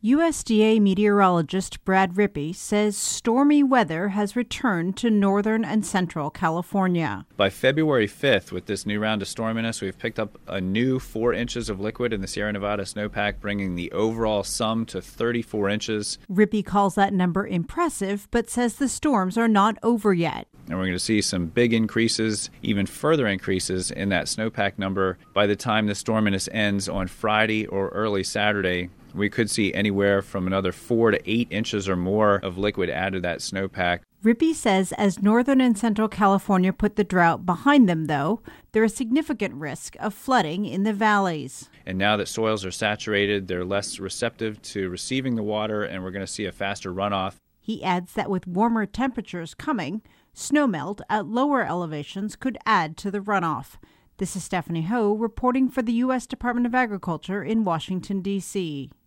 USDA meteorologist Brad Rippey says stormy weather has returned to northern and central California. By February 5th, with this new round of storminess, we've picked up a new 4 inches of liquid in the Sierra Nevada snowpack, bringing the overall sum to 34 inches. Rippey calls that number impressive, but says the storms are not over yet. And we're going to see some big increases, even further increases in that snowpack number by the time the storminess ends on Friday or early Saturday. We could see anywhere from another 4 to 8 inches or more of liquid added to that snowpack. Rippey says as northern and central California put the drought behind them, though, there is significant risk of flooding in the valleys. And now that soils are saturated, they're less receptive to receiving the water, and we're going to see a faster runoff. He adds that with warmer temperatures coming, snowmelt at lower elevations could add to the runoff. This is Stephanie Ho reporting for the U.S. Department of Agriculture in Washington, D.C.